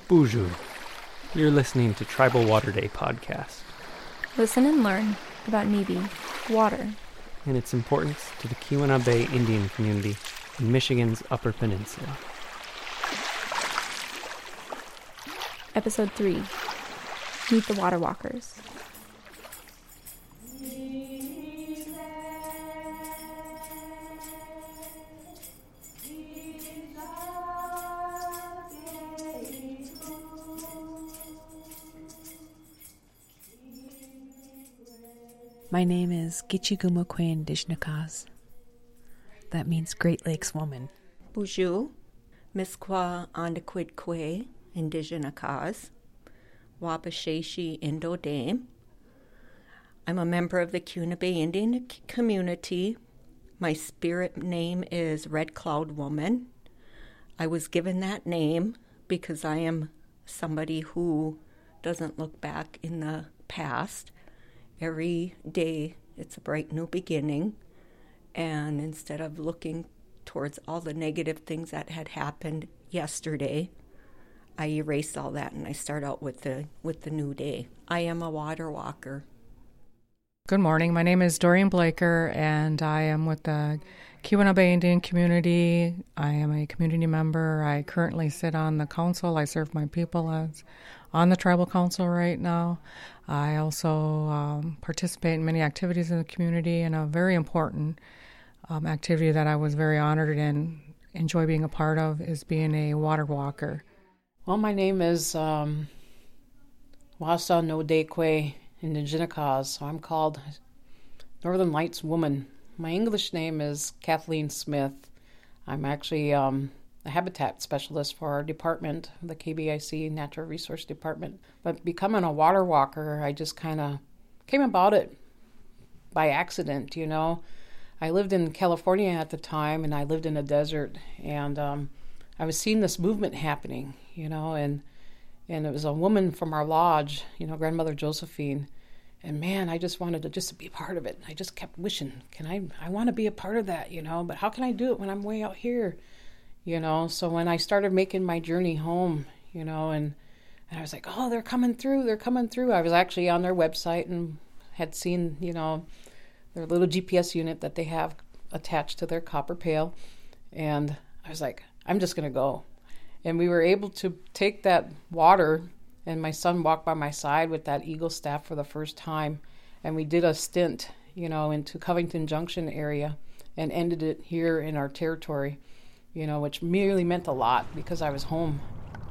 Bonjour. You're listening to Tribal Water Day podcast. Listen and learn about Nibi, water, and its importance to the Keweenaw Bay Indian community in Michigan's Upper Peninsula. Episode 3, Meet the Water Walkers. My name is Gichigumokwe Ndijnakaz. That means Great Lakes Woman. Bonjour, Miskwa Andaquidque Ndijnakaz, Wabasheshi Indo Dame. I'm a member of the Keweenaw Bay Indian community. My spirit name is Red Cloud Woman. I was given that name because I am somebody who doesn't look back in the past. Every day, it's a bright new beginning, and instead of looking towards all the negative things that had happened yesterday, I erase all that and I start out with the new day. I am a water walker. Good morning. My name is Doreen Blaker, and I am with the Keweenaw Bay Indian community. I am a community member. I currently sit on the council. I serve my people as on the tribal council right now. I also participate in many activities in the community, and a very important activity that I was very honored and enjoy being a part of is being a water walker. Well, my name is Wasa Nodekwe Ndijnakaz, so I'm called Northern Lights Woman. My English name is Kathleen Smith. I'm actually a habitat specialist for our department, the KBIC Natural Resource Department. But becoming a water walker, I just kind of came about it by accident, you know. I lived in California at the time, and I lived in a desert, and I was seeing this movement happening, you know, and it was a woman from our lodge, you know, Grandmother Josephine. And man, I just wanted to just be a part of it. I just kept wishing, I want to be a part of that, you know, but how can I do it when I'm way out here, you know? So when I started making my journey home, you know, and I was like, oh, they're coming through. I was actually on their website and had seen, you know, their little GPS unit that they have attached to their copper pail. And I was like, I'm just going to go. And we were able to take that water, and my son walked by my side with that eagle staff for the first time. And we did a stint, you know, into Covington Junction area and ended it here in our territory, you know, which really meant a lot because I was home.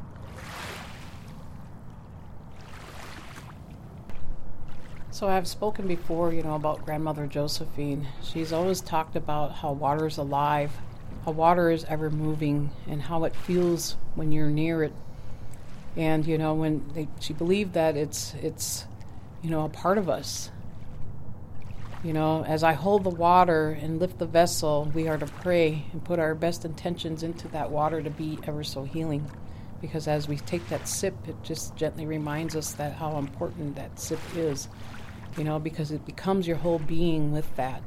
So I've spoken before, you know, about Grandmother Josephine. She's always talked about how water is alive, how water is ever moving, and how it feels when you're near it. And, you know, she believed that it's, you know, a part of us. You know, as I hold the water and lift the vessel, we are to pray and put our best intentions into that water to be ever so healing. Because as we take that sip, it just gently reminds us that how important that sip is, you know, because it becomes your whole being with that.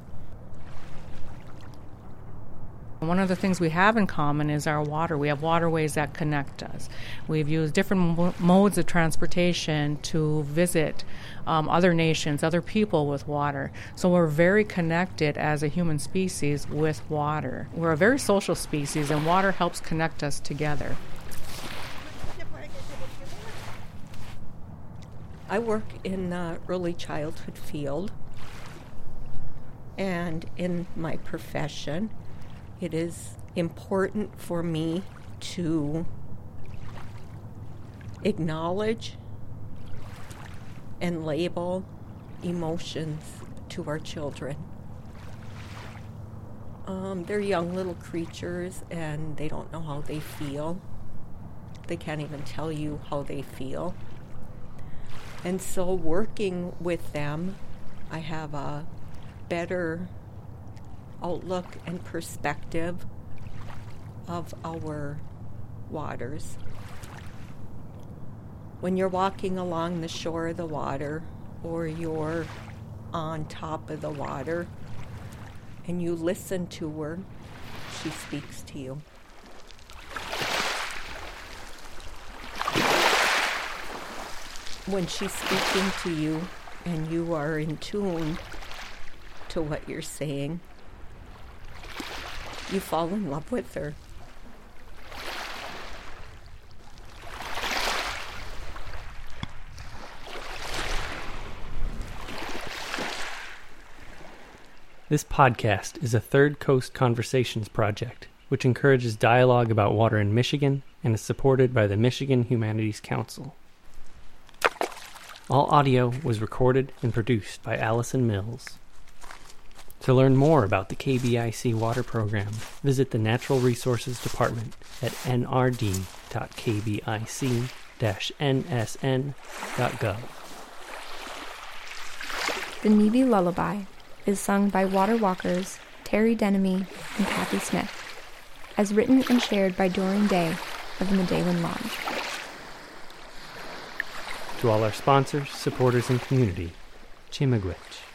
One of the things we have in common is our water. We have waterways that connect us. We've used different modes of transportation to visit other nations, other people with water. So we're very connected as a human species with water. We're a very social species, and water helps connect us together. I work in the early childhood field, and in my profession, it is important for me to acknowledge and label emotions to our children. They're young little creatures, and they don't know how they feel. They can't even tell you how they feel. And so working with them, I have a better outlook and perspective of our waters. When you're walking along the shore of the water, or you're on top of the water, and you listen to her, she speaks to you. when she's speaking to you and you are in tune to what you're saying, you fall in love with her. This podcast is a Third Coast Conversations project, which encourages dialogue about water in Michigan and is supported by the Michigan Humanities Council. All audio was recorded and produced by Allison Mills. To learn more about the KBIC water program, visit the Natural Resources Department at nrd.kbic-nsn.gov. The Nebe Lullaby is sung by Water Walkers Terry Denemy and Kathy Smith, as written and shared by Doreen Day of the Medallion Lodge. To all our sponsors, supporters, and community, Chimagwich.